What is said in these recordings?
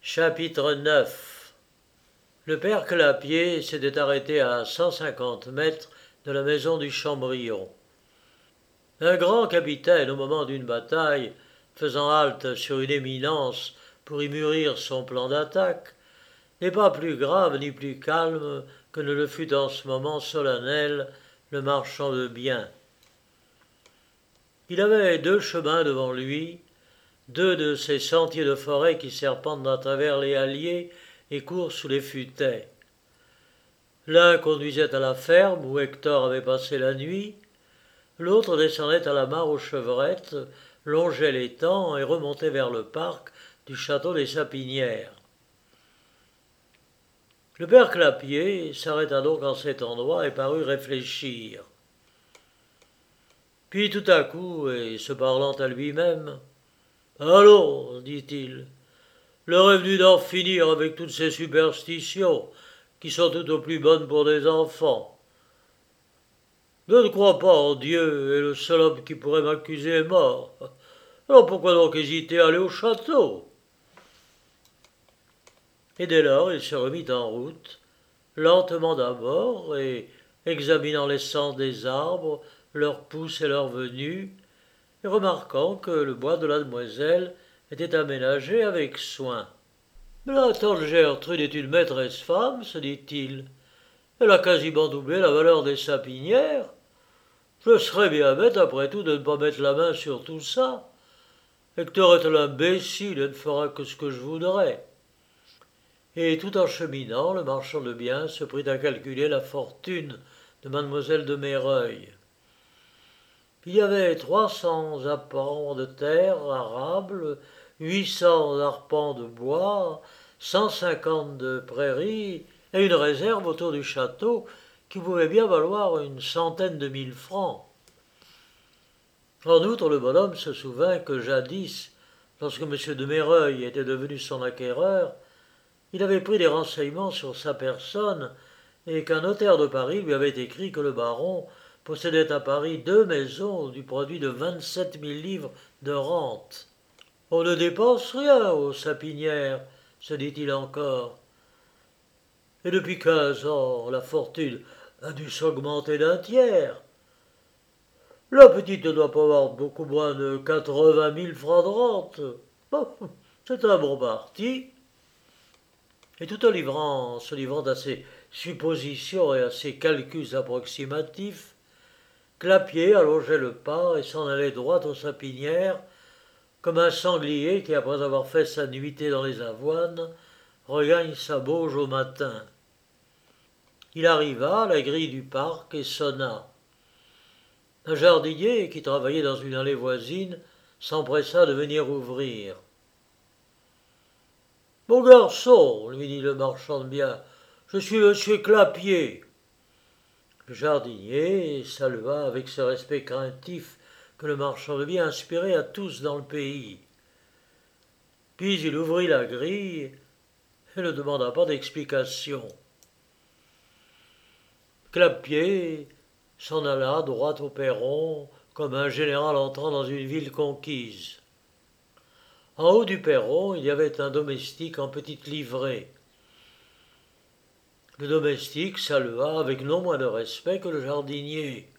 Chapitre 9. Le père Clapier s'était arrêté à 150 mètres de la maison du Chambrion. Un grand capitaine, au moment d'une bataille, faisant halte sur une éminence pour y mûrir son plan d'attaque, n'est pas plus grave ni plus calme que ne le fut en ce moment solennel le marchand de biens. Il avait deux chemins devant lui, deux de ces sentiers de forêt qui serpentent à travers les halliers et courent sous les futaies. L'un conduisait à la ferme où Hector avait passé la nuit, l'autre descendait à la mare aux chevrettes, longeait l'étang et remontait vers le parc du château des Sapinières. Le père Clapier s'arrêta donc en cet endroit et parut réfléchir. Puis tout à coup, et se parlant à lui-même, « Allons, dit-il, l'heure est venue d'en finir avec toutes ces superstitions qui sont tout au plus bonnes pour des enfants. Je ne crois pas en Dieu et le seul homme qui pourrait m'accuser est mort. Alors pourquoi donc hésiter à aller au château ?» Et dès lors il se remit en route, lentement d'abord, et examinant les sens des arbres, leurs pousses et leurs venues, et remarquant que le bois de la demoiselle était aménagé avec soin. « Mais la tante Gertrude est une maîtresse femme, se dit-il. Elle a quasiment doublé la valeur des sapinières. Je serais bien bête, après tout, de ne pas mettre la main sur tout ça. Hector est un imbécile et ne fera que ce que je voudrais. » Et tout en cheminant, le marchand de biens se prit à calculer la fortune de mademoiselle de Mereuil. Il y avait 300 arpents de terre arables, 800 arpents de bois, 150 de prairies et une réserve autour du château qui pouvait bien valoir une centaine de mille francs. En outre, le bonhomme se souvint que jadis, lorsque M. de Mereuil était devenu son acquéreur, il avait pris des renseignements sur sa personne et qu'un notaire de Paris lui avait écrit que le baron possédait à Paris 2 maisons du produit de 27 000 livres de rente. « On ne dépense rien aux Sapinières, se dit-il encore. Et depuis 15 ans, la fortune a dû s'augmenter d'un tiers. La petite ne doit pas avoir beaucoup moins de 80 000 francs de rente. Bon, c'est un bon parti. » Et tout en se livrant à ses suppositions et à ses calculs approximatifs, Clapier allongeait le pas et s'en allait droit aux Sapinières, comme un sanglier qui, après avoir fait sa nuitée dans les avoines, regagne sa bauge au matin. Il arriva à la grille du parc et sonna. Un jardinier, qui travaillait dans une allée voisine, s'empressa de venir ouvrir. « Mon garçon, lui dit le marchand de biens, je suis monsieur Clapier. » Le jardinier salua avec ce respect craintif que le marchand de biens inspirait à tous dans le pays. Puis il ouvrit la grille et ne demanda pas d'explication. Clapier s'en alla droit au perron comme un général entrant dans une ville conquise. En haut du perron, il y avait un domestique en petite livrée. Le domestique salua avec non moins de respect que le jardinier.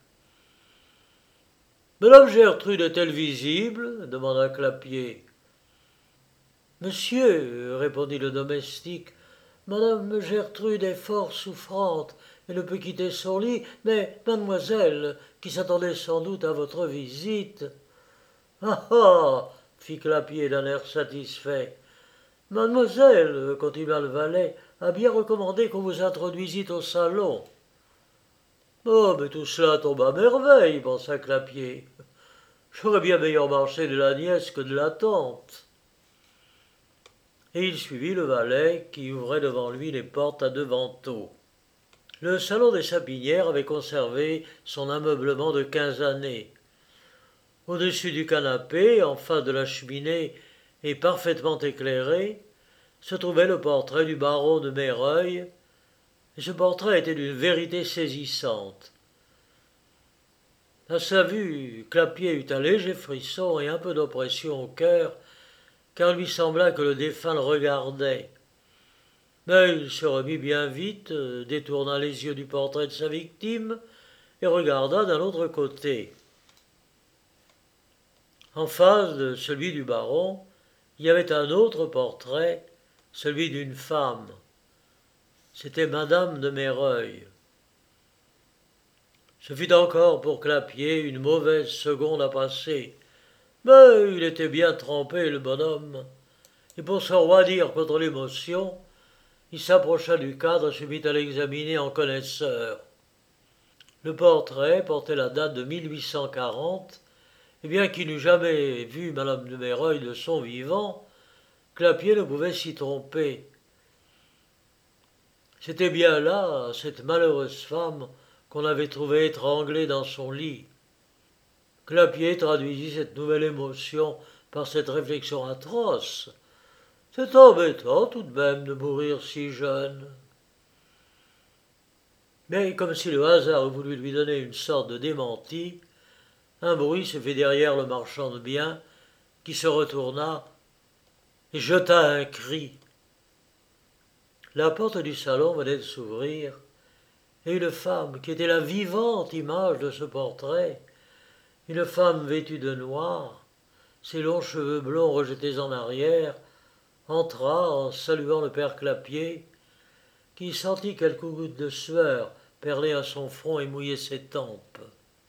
« Madame Gertrude est-elle visible ?» demanda Clapier. « Monsieur, répondit le domestique, madame Gertrude est fort souffrante et ne peut quitter son lit, mais mademoiselle, qui s'attendait sans doute à votre visite. »« Ah ah !» fit Clapier d'un air satisfait. « Mademoiselle, continua le valet, a bien recommandé qu'on vous introduisît au salon. »« Oh, mais tout cela tombe à merveille, pensa Clapier. J'aurais bien meilleur marché de la nièce que de la tante. » Et il suivit le valet qui ouvrait devant lui les portes à 2 vantaux. Le salon des Sapinières avait conservé son ameublement de 15 années. Au-dessus du canapé, en face de la cheminée et parfaitement éclairé, se trouvait le portrait du baron de Mereuil, et ce portrait était d'une vérité saisissante. À sa vue, Clapier eut un léger frisson et un peu d'oppression au cœur, car il lui sembla que le défunt le regardait. Mais il se remit bien vite, détourna les yeux du portrait de sa victime et regarda d'un autre côté. En face de celui du baron, il y avait un autre portrait, celui d'une femme. C'était Madame de Mereuil. Ce fut encore pour Clapier une mauvaise seconde à passer, mais il était bien trempé, le bonhomme, et pour se roidir contre l'émotion, il s'approcha du cadre et se mit à l'examiner en connaisseur. Le portrait portait la date de 1840, et bien qu'il n'eût jamais vu Madame de Mereuil de son vivant, Clapier ne pouvait s'y tromper. C'était bien là cette malheureuse femme qu'on avait trouvée étranglée dans son lit. Clapier traduisit cette nouvelle émotion par cette réflexion atroce. C'est embêtant tout de même de mourir si jeune. Mais comme si le hasard eût voulu lui donner une sorte de démenti, un bruit se fit derrière le marchand de biens, qui se retourna et jeta un cri. La porte du salon venait de s'ouvrir, et une femme, qui était la vivante image de ce portrait, une femme vêtue de noir, ses longs cheveux blonds rejetés en arrière, entra en saluant le père Clapier, qui sentit quelques gouttes de sueur perler à son front et mouiller ses tempes.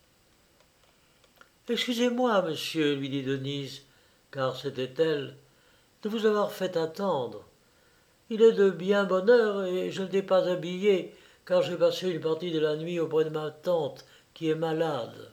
Excusez-moi, monsieur, lui dit Denise, car c'était elle, de vous avoir fait attendre. Il est de bien bonne heure et je ne t'ai pas habillé, car j'ai passé une partie de la nuit auprès de ma tante, qui est malade.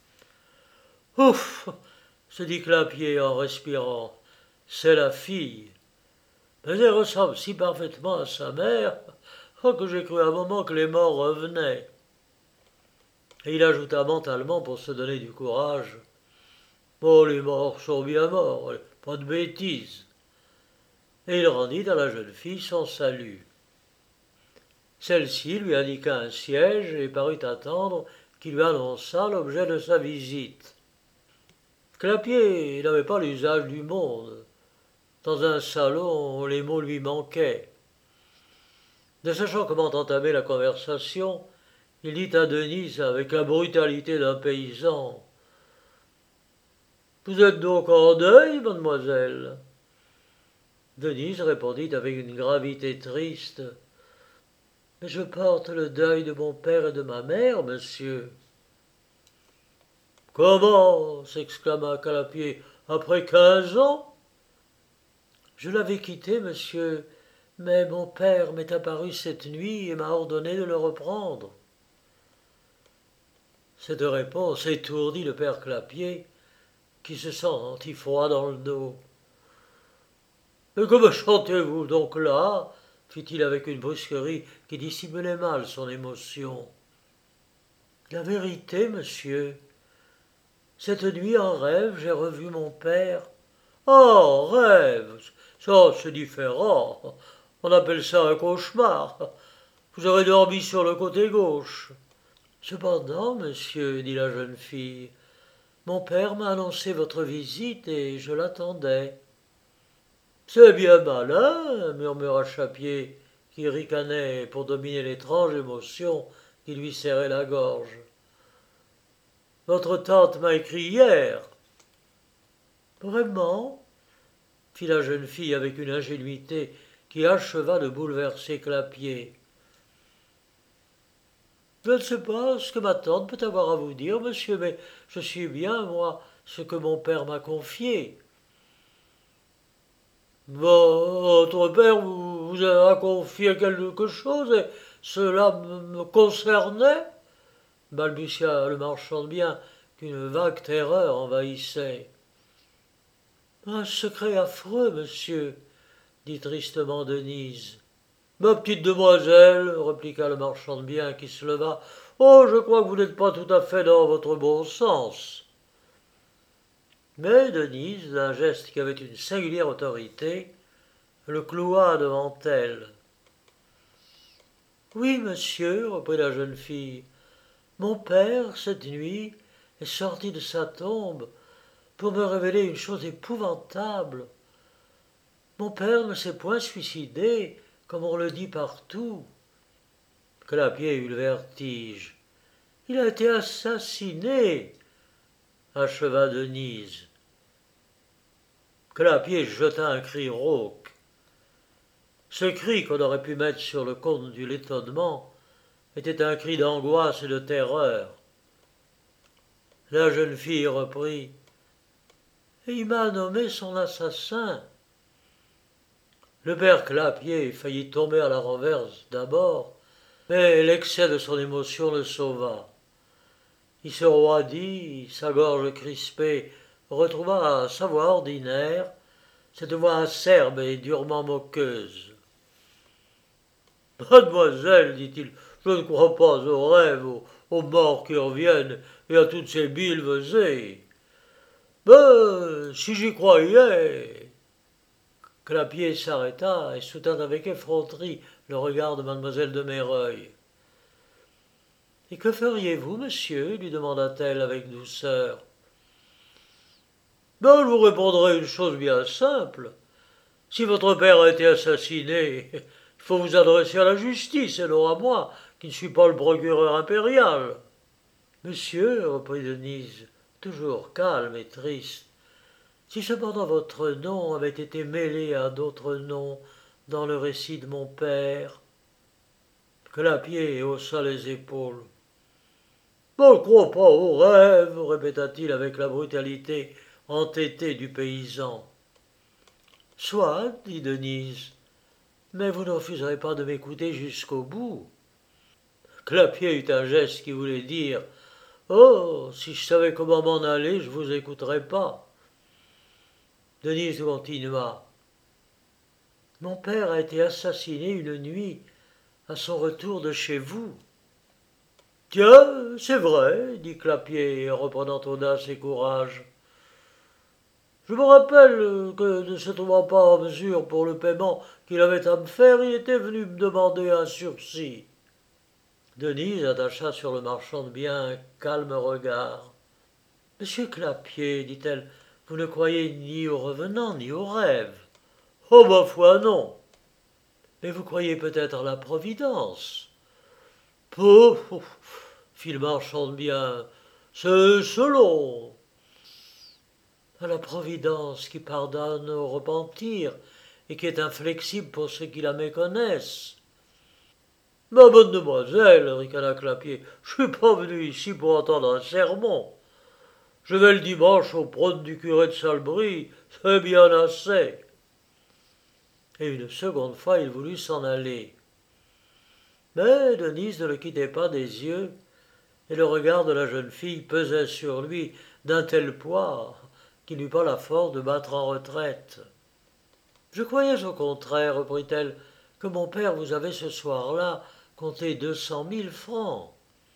Ouf se dit Clapier en respirant. C'est la fille. Mais elle ressemble si parfaitement à sa mère que j'ai cru un moment que les morts revenaient. Et il ajouta mentalement pour se donner du courage. Oh, les morts sont bien morts, pas de bêtises. Et il rendit à la jeune fille son salut. Celle-ci lui indiqua un siège et parut attendre qu'il lui annonçât l'objet de sa visite. Clapier n'avait pas l'usage du monde. Dans un salon, les mots lui manquaient. Ne sachant comment entamer la conversation, il dit à Denise avec la brutalité d'un paysan. Vous êtes donc en deuil, mademoiselle? Denise répondit avec une gravité triste. Mais je porte le deuil de mon père et de ma mère, monsieur. Comment? S'exclama Clapier. Après 15 ans? Je l'avais quitté, monsieur, mais mon père m'est apparu cette nuit et m'a ordonné de le reprendre. Cette réponse étourdit le père Clapier, qui se sentit froid dans le dos. Mais que me chantez-vous donc là? Fit-il avec une brusquerie qui dissimulait mal son émotion. La vérité, monsieur. Cette nuit, en rêve, j'ai revu mon père. Oh, rêve, ça c'est différent. On appelle ça un cauchemar. Vous aurez dormi sur le côté gauche. Cependant, monsieur, dit la jeune fille, mon père m'a annoncé votre visite et je l'attendais. C'est bien malin, murmura Chapier, qui ricanait pour dominer l'étrange émotion qui lui serrait la gorge. Votre tante m'a écrit hier. Vraiment? Fit la jeune fille avec une ingénuité qui acheva de bouleverser Clapier. Je ne sais pas ce que ma tante peut avoir à vous dire, monsieur, mais je suis bien, moi, ce que mon père m'a confié. Votre père vous a confié quelque chose et cela me concernait? Balbutia le marchand de biens, qu'une vague terreur envahissait. Un secret affreux, monsieur, dit tristement Denise. Ma petite demoiselle, répliqua le marchand de biens qui se leva, oh, je crois que vous n'êtes pas tout à fait dans votre bon sens. Mais Denise, d'un geste qui avait une singulière autorité, le cloua devant elle. Oui, monsieur, reprit la jeune fille, mon père, cette nuit, est sorti de sa tombe pour me révéler une chose épouvantable. Mon père ne s'est point suicidé, comme on le dit partout. Clapier eut le vertige. Il a été assassiné, acheva Denise. Clapier jeta un cri rauque. Ce cri qu'on aurait pu mettre sur le compte de l'étonnement était un cri d'angoisse et de terreur. La jeune fille reprit. Et il m'a nommé son assassin. Le père Clapier faillit tomber à la renverse d'abord, mais l'excès de son émotion le sauva. Il se roidit, sa gorge crispée retrouva sa voix ordinaire, cette voix acerbe et durement moqueuse. Mademoiselle, dit-il, je ne crois pas aux rêves, aux morts qui reviennent et à toutes ces billevesées. Mais si j'y croyais. Clapier s'arrêta et soutint avec effronterie le regard de mademoiselle de Mereuil. Et que feriez-vous, monsieur lui demanda-t-elle avec douceur. Ben, je vous répondrai une chose bien simple. Si votre père a été assassiné, il faut vous adresser à la justice et non à moi, qui ne suis pas le procureur impérial. Monsieur, reprit Denise, toujours calme et triste, si cependant votre nom avait été mêlé à d'autres noms dans le récit de mon père. Clapier haussa les épaules. Je ne crois pas aux rêves, répéta-t-il avec la brutalité entêtée du paysan. Soit, dit Denise, mais vous ne refuserez pas de m'écouter jusqu'au bout. Clapier eut un geste qui voulait dire oh, si je savais comment m'en aller, je vous écouterais pas. Denise continua. Mon père a été assassiné une nuit à son retour de chez vous. Tiens, c'est vrai, dit Clapier, reprenant audace et courage. Je me rappelle que, ne se trouvant pas en mesure pour le paiement qu'il avait à me faire, il était venu me demander un sursis. Denise attacha sur le marchand de biens un calme regard. Monsieur Clapier, dit-elle, vous ne croyez ni aux revenants ni aux rêves. Oh, ma foi, non. Mais vous croyez peut-être à la Providence. Pouf, fit le marchand de biens, c'est selon. À la Providence qui pardonne au repentir et qui est inflexible pour ceux qui la méconnaissent. Ma bonne demoiselle, ricana Clapier, je suis pas venu ici pour entendre un sermon. Je vais le dimanche au prône du curé de Salbris, c'est bien assez. Et une seconde fois il voulut s'en aller. Mais Denise ne le quittait pas des yeux, et le regard de la jeune fille pesait sur lui d'un tel poids qu'il n'eut pas la force de battre en retraite. Je croyais au contraire, reprit-elle, que mon père vous avait ce soir-là compté 200 000 francs.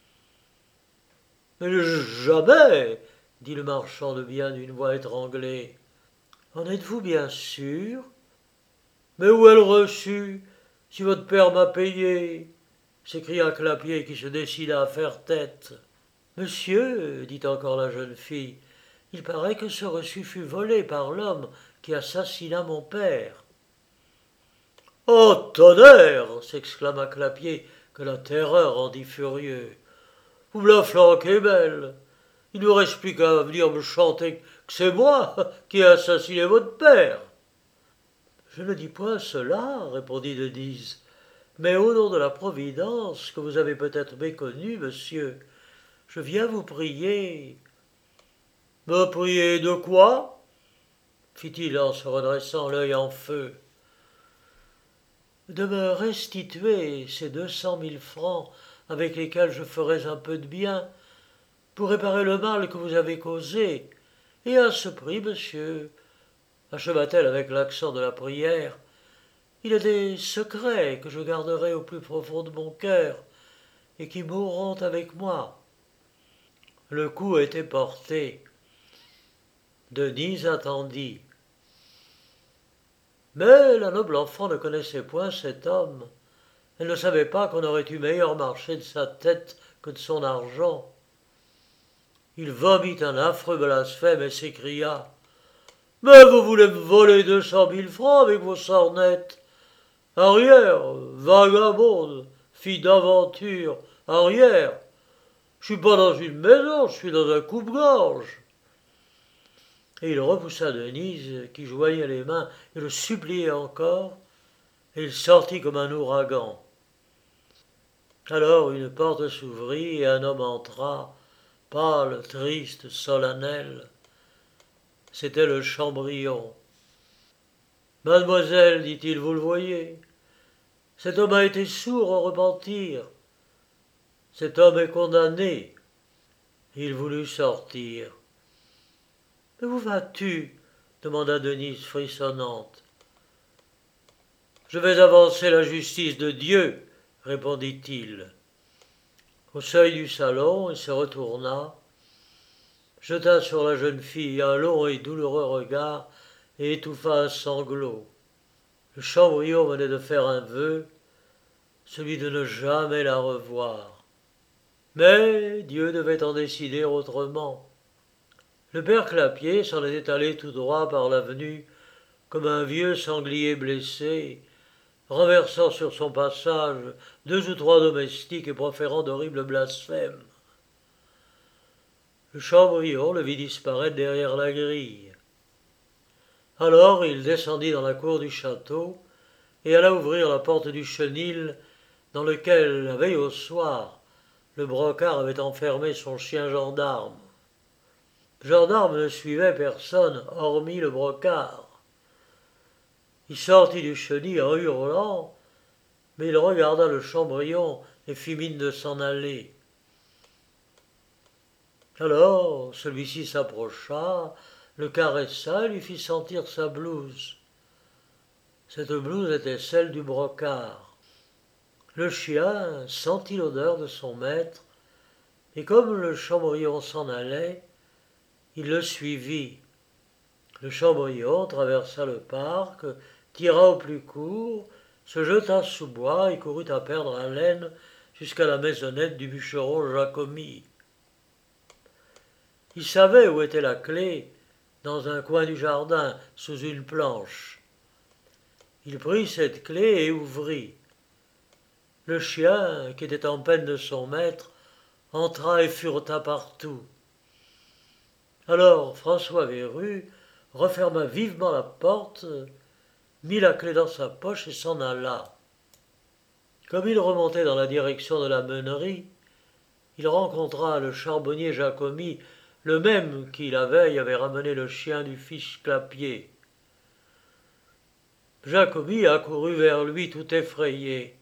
Mais jamais, dit le marchand de biens d'une voix étranglée. En êtes-vous bien sûr? Mais où est le reçu, si votre père m'a payé? S'écria Clapier qui se décida à faire tête. Monsieur, dit encore la jeune fille, il paraît que ce reçu fut volé par l'homme qui assassina mon père. Oh, tonnerre s'exclama Clapier, que la terreur rendit furieux. Vous me la flanquez belle. Il ne reste plus qu'à venir me chanter que c'est moi qui ai assassiné votre père. Je ne dis point cela, répondit Denise, mais au nom de la Providence, que vous avez peut-être méconnue, monsieur, je viens vous prier. Me prier de quoi? Fit-il en se redressant l'œil en feu. De me restituer ces 200 000 francs avec lesquels je ferais un peu de bien pour réparer le mal que vous avez causé, et à ce prix, monsieur, acheva-t-elle avec l'accent de la prière, il y a des secrets que je garderai au plus profond de mon cœur et qui mourront avec moi. Le coup était porté. Denise attendit. Mais la noble enfant ne connaissait point cet homme. Elle ne savait pas qu'on aurait eu meilleur marché de sa tête que de son argent. Il vomit un affreux blasphème et s'écria Mais vous voulez me voler 200 000 francs avec vos sornettes. Arrière, vagabonde, fille d'aventure, arrière. Je suis pas dans une maison, je suis dans un coupe-gorge. Et il repoussa Denise, qui joignait les mains et le suppliait encore, et il sortit comme un ouragan. Alors une porte s'ouvrit et un homme entra, pâle, triste, solennel. C'était le Chambrion. Mademoiselle, dit-il, vous le voyez, cet homme a été sourd au repentir. Cet homme est condamné. Il voulut sortir. Mais où vas-tu demanda Denise frissonnante. Je vais avancer la justice de Dieu, répondit-il. Au seuil du salon, il se retourna, jeta sur la jeune fille un long et douloureux regard et étouffa un sanglot. Le Chambrion venait de faire un vœu, celui de ne jamais la revoir. Mais Dieu devait en décider autrement. Le père Clapier s'en était allé tout droit par l'avenue, comme un vieux sanglier blessé, renversant sur son passage 2 ou 3 domestiques et proférant d'horribles blasphèmes. Le Chambrion le vit disparaître derrière la grille. Alors il descendit dans la cour du château et alla ouvrir la porte du chenil dans lequel, la veille au soir, le brocard avait enfermé son chien gendarme. Le gendarme ne suivait personne hormis le brocard. Il sortit du chenil en hurlant, mais il regarda le Chambrion et fit mine de s'en aller. Alors celui-ci s'approcha, le caressa et lui fit sentir sa blouse. Cette blouse était celle du brocard. Le chien sentit l'odeur de son maître, et comme le Chambrion s'en allait, il le suivit. Le Chambrion traversa le parc, tira au plus court, se jeta sous bois et courut à perdre haleine jusqu'à la maisonnette du bûcheron Jacomi. Il savait où était la clé, dans un coin du jardin, sous une planche. Il prit cette clé et ouvrit. Le chien, qui était en peine de son maître, entra et fureta partout. Alors François Verru referma vivement la porte, mit la clé dans sa poche et s'en alla. Comme il remontait dans la direction de la meunerie, il rencontra le charbonnier Jacomi, le même qui, la veille, avait ramené le chien du fils Clapier. Jacomi accourut vers lui tout effrayé.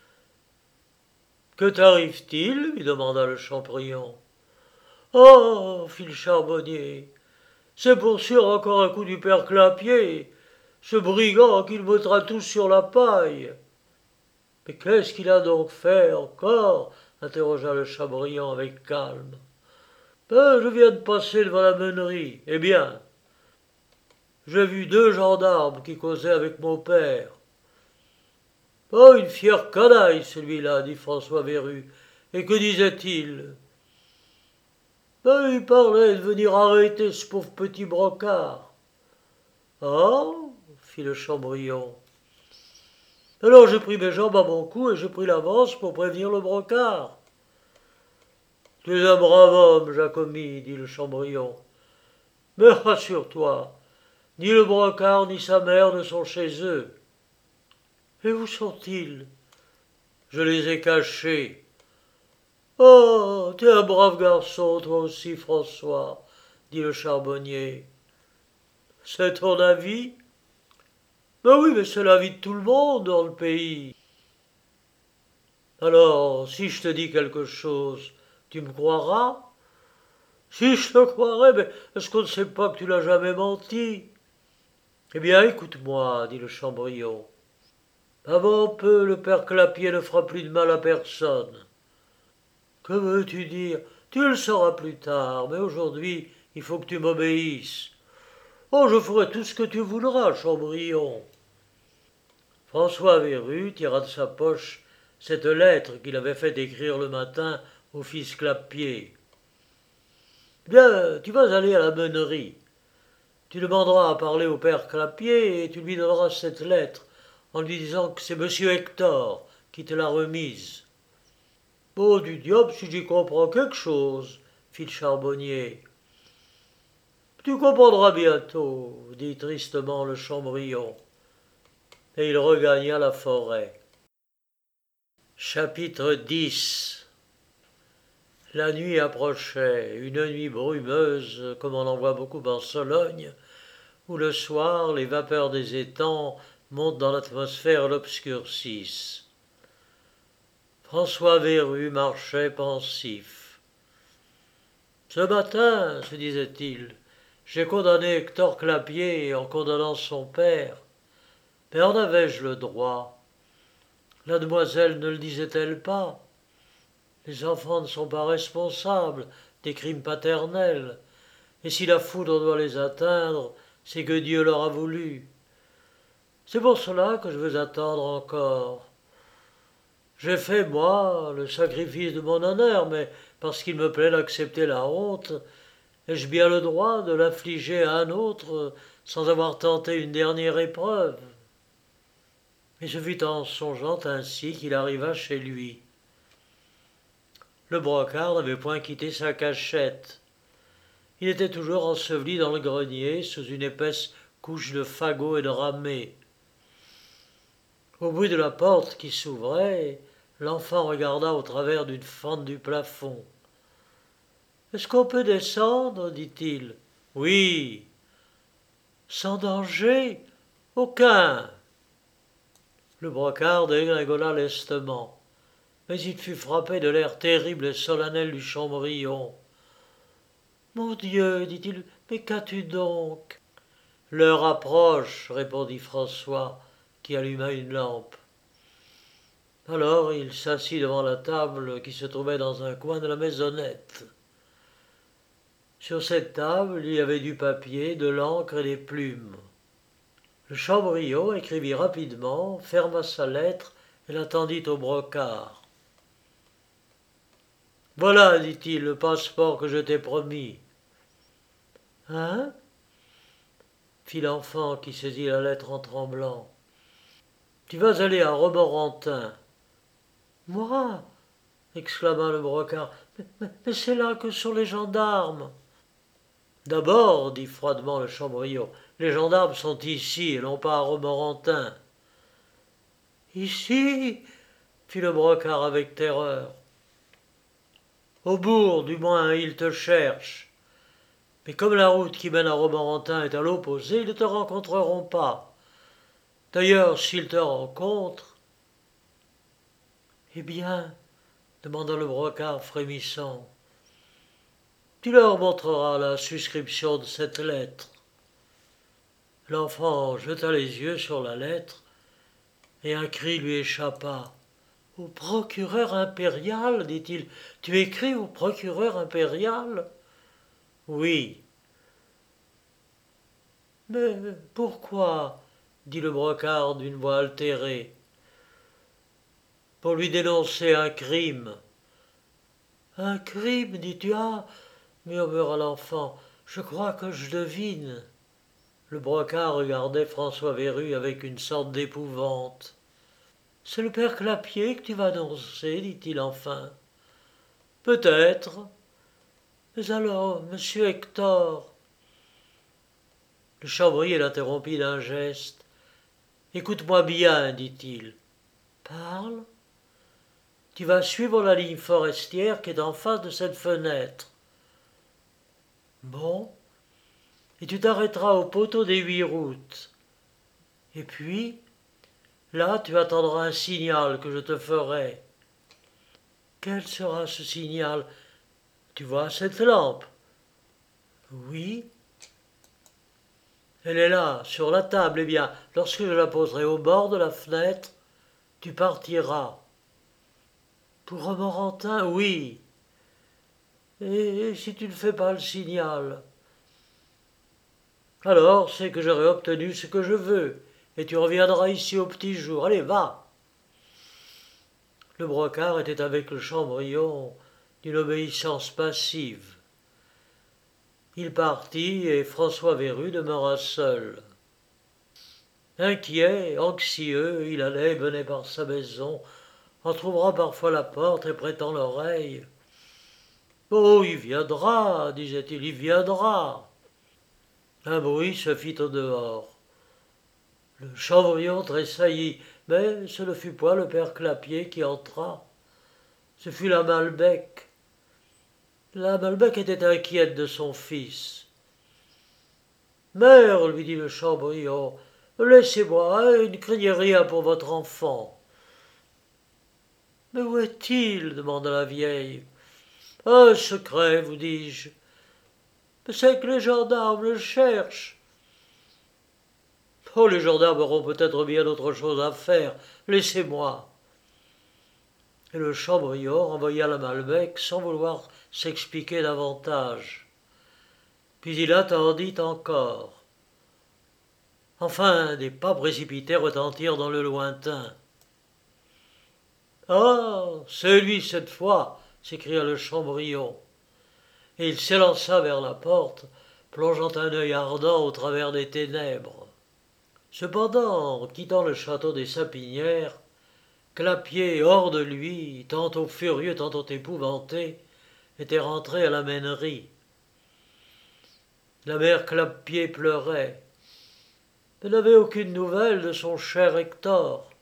« Que t'arrive-t-il » lui demanda le Chambrion. « Oh » fit le charbonnier, « c'est pour sûr encore un coup du père Clapier, ce brigand qui le mettra tous sur la paille. »« Mais qu'est-ce qu'il a donc fait encore » interrogea le Chambrion avec calme. « Je viens de passer devant la meunerie. Eh bien, j'ai vu 2 gendarmes qui causaient avec mon père. »« Oh, une fière canaille, celui-là, dit François Verru. Et que disait-il ?»« Il parlait de venir arrêter ce pauvre petit brocard. »« Ah » fit le Chambrion. « Alors j'ai pris mes jambes à mon cou et j'ai pris l'avance pour prévenir le brocard. »« Tu es un brave homme, Jacomi, dit le Chambrion. Mais rassure-toi, ni le brocard ni sa mère ne sont chez eux. »« Et où sont-ils ?»« Je les ai cachés. »« Oh, t'es un brave garçon, toi aussi, François, dit le charbonnier. »« C'est ton avis ?»« Ben oui, mais c'est l'avis de tout le monde dans le pays. »« Alors, si je te dis quelque chose, tu me croiras ?»« Si je te croirais, mais est-ce qu'on ne sait pas que tu n'as jamais menti ?»« Eh bien, écoute-moi, dit le Chambrion. Avant peu, le père Clapier ne fera plus de mal à personne. »« Que veux-tu dire ? Tu le sauras plus tard, mais aujourd'hui, il faut que tu m'obéisses. »« Oh, je ferai tout ce que tu voudras, Chambrion. » François Verru tira de sa poche cette lettre qu'il avait fait écrire le matin au fils Clapier. « Bien, tu vas aller à la meunerie. Tu demanderas à parler au père Clapier et tu lui donneras cette lettre en lui disant que c'est monsieur Hector qui te l'a remise. Oh, du diable, si j'y comprends quelque chose, fit le charbonnier. Tu comprendras bientôt, dit tristement le Chambrillon, et il regagna la forêt. Chapitre 10. La nuit approchait, une nuit brumeuse, comme on en voit beaucoup en Sologne, où le soir les vapeurs des étangs montent dans l'atmosphère et l'obscurcissent. François Vérus marchait pensif. Ce matin, se disait-il, j'ai condamné Hector Clapier en condamnant son père. Mais en avais-je le droit? La demoiselle ne le disait-elle pas? Les enfants ne sont pas responsables des crimes paternels, et si la foudre doit les atteindre, c'est que Dieu leur a voulu. C'est pour cela que je veux attendre encore. J'ai fait, moi, le sacrifice de mon honneur, mais parce qu'il me plaît d'accepter la honte, ai-je bien le droit de l'infliger à un autre sans avoir tenté une dernière épreuve? Et ce fut en songeant ainsi qu'il arriva chez lui. Le brocard n'avait point quitté sa cachette. Il était toujours enseveli dans le grenier sous une épaisse couche de fagots et de ramée. Au bruit de la porte qui s'ouvrait, l'enfant regarda au travers d'une fente du plafond. « Est-ce qu'on peut descendre? Dit-il. « Oui. »« Sans danger? »« Aucun. » Le brocard dégringola lestement, mais il fut frappé de l'air terrible et solennel du Chambrillon. « Mon Dieu, dit-il, mais qu'as-tu donc? » L'heure approche, répondit François, qui alluma une lampe. Alors il s'assit devant la table qui se trouvait dans un coin de la maisonnette. Sur cette table, il y avait du papier, de l'encre et des plumes. Le Chambrillon écrivit rapidement, ferma sa lettre et la tendit au brocard. « Voilà, dit-il, le passeport que je t'ai promis. »« Hein ?» fit l'enfant qui saisit la lettre en tremblant. « Tu vas aller à Romorantin. »« Moi ?» exclama le brocard. « Mais c'est là que sont les gendarmes. » D'abord, dit froidement le Chambrillon, les gendarmes sont ici et non pas à Romorantin. Ici? Fit le brocard avec terreur. Au bourg, du moins, ils te cherchent. Mais comme la route qui mène à Romorantin est à l'opposé, ils ne te rencontreront pas. D'ailleurs, s'ils te rencontrent... Eh bien, demanda le brocard frémissant, tu leur montreras la suscription de cette lettre. L'enfant jeta les yeux sur la lettre et un cri lui échappa. « Au procureur impérial, dit-il. Tu écris au procureur impérial? » Oui. « Mais pourquoi? Dit le brocard d'une voix altérée. « Pour lui dénoncer un crime. »« Un crime, dis-tu? Ah, murmura l'enfant, je crois que je devine. » Le brocard regardait François Vérus avec une sorte d'épouvante. « C'est le père Clapier que tu vas annoncer, dit-il enfin. »« Peut-être. Mais alors, monsieur Hector... » Le chambrier l'interrompit d'un geste. « Écoute-moi bien, dit-il. »« Parle. »« Tu vas suivre la ligne forestière qui est en face de cette fenêtre. »« Bon. Et tu t'arrêteras au poteau des 8 routes. Et puis, là, tu attendras un signal que je te ferai. » « Quel sera ce signal? Tu vois cette lampe? » ?»« Oui. » « Elle est là, sur la table. Eh bien, lorsque je la poserai au bord de la fenêtre, tu partiras. »« Pour Romorantin, oui. Et si tu ne fais pas le signal? » ?»« Alors, c'est que j'aurai obtenu ce que je veux, et tu reviendras ici au petit jour. Allez, va. » Le brocard était avec le Chambrillon d'une obéissance passive. Il partit et François Verru demeura seul. Inquiet, anxieux, il allait et venait par sa maison, entr'ouvrant parfois la porte et prêtant l'oreille. Oh, il viendra, disait-il, il viendra. Un bruit se fit au dehors. Le Chambrillon tressaillit, mais ce ne fut point le père Clapier qui entra. Ce fut la Malbec. La Malbec était inquiète de son fils. Mère, lui dit le Chambrillon, laissez-moi, ne craignez rien pour votre enfant. Mais où est-il demanda la vieille. Un secret, vous dis-je. Mais c'est que les gendarmes le cherchent. Oh, les gendarmes auront peut-être bien autre chose à faire. Laissez-moi. Et le Chambrillon renvoya la Malbec sans vouloir s'expliquer davantage. Puis il attendit encore. Enfin, des pas précipités retentirent dans le lointain. Ah, c'est lui cette fois, s'écria le Chambrillon. Et il s'élança vers la porte, plongeant un œil ardent au travers des ténèbres. Cependant, quittant le château des Sapinières, Clapier, hors de lui, tantôt furieux, tantôt épouvanté, était rentré à la mènerie. La mère Clapier pleurait. Elle n'avait aucune nouvelle de son cher Hector.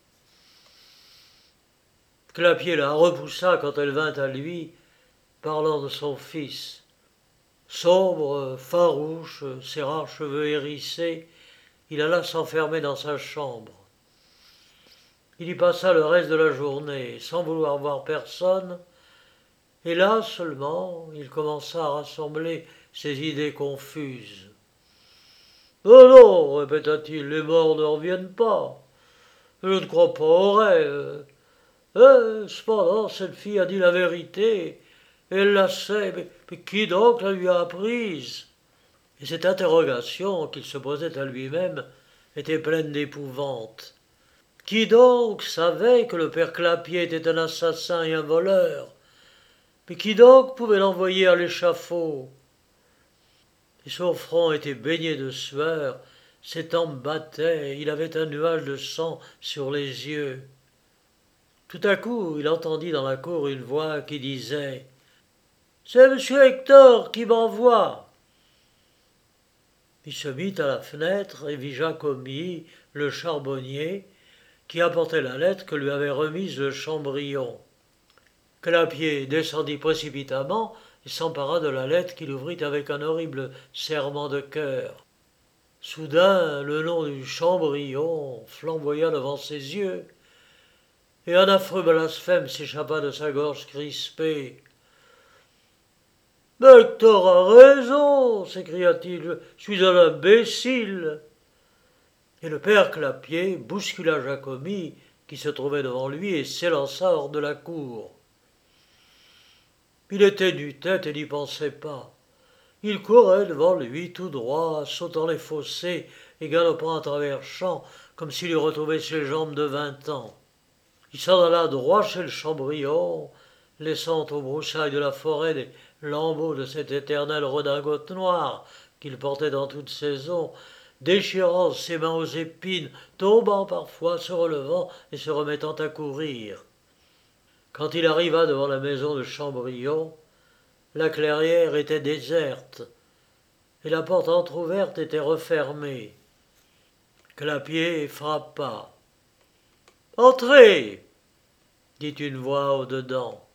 Clapier la repoussa quand elle vint à lui, parlant de son fils. Sombre, farouche, ses rares cheveux hérissés, il alla s'enfermer dans sa chambre. Il y passa le reste de la journée, sans vouloir voir personne, et là seulement il commença à rassembler ses idées confuses. Oh non, répéta-t-il, les morts ne reviennent pas. Je ne crois pas au rêve. Cependant, cette fille a dit la vérité. Elle la sait, mais qui donc la lui a apprise? Et cette interrogation qu'il se posait à lui-même était pleine d'épouvante. Qui donc savait que le père Clapier était un assassin et un voleur? Mais qui donc pouvait l'envoyer à l'échafaud? Et son front était baigné de sueur, ses tempes battaient, il avait un nuage de sang sur les yeux. Tout à coup, il entendit dans la cour une voix qui disait « C'est monsieur Hector qui m'envoie !» Il se mit à la fenêtre et vit Jacomi, le charbonnier, qui apportait la lettre que lui avait remise le Chambrillon. Clapier descendit précipitamment et s'empara de la lettre qu'il ouvrit avec un horrible serrement de cœur. Soudain, le nom du Chambrillon flamboya devant ses yeux, et un affreux blasphème s'échappa de sa gorge crispée. « Hector a raison, s'écria-t-il, je suis un imbécile. » Et le père Clapier bouscula Jacomi, qui se trouvait devant lui, et s'élança hors de la cour. Il était nu-tête et n'y pensait pas. Il courait devant lui tout droit, sautant les fossés et galopant à travers champs, comme s'il eût retrouvé ses jambes de 20 ans. Il s'en alla droit chez le Chambrillon, laissant aux broussailles de la forêt des lambeaux de cette éternelle redingote noire qu'il portait dans toute saison, déchirant ses mains aux épines, tombant parfois, se relevant et se remettant à courir. Quand il arriva devant la maison de Chambrillon, la clairière était déserte, et la porte entr'ouverte était refermée. Clapier frappa. « Entrez !» dit une voix au dedans.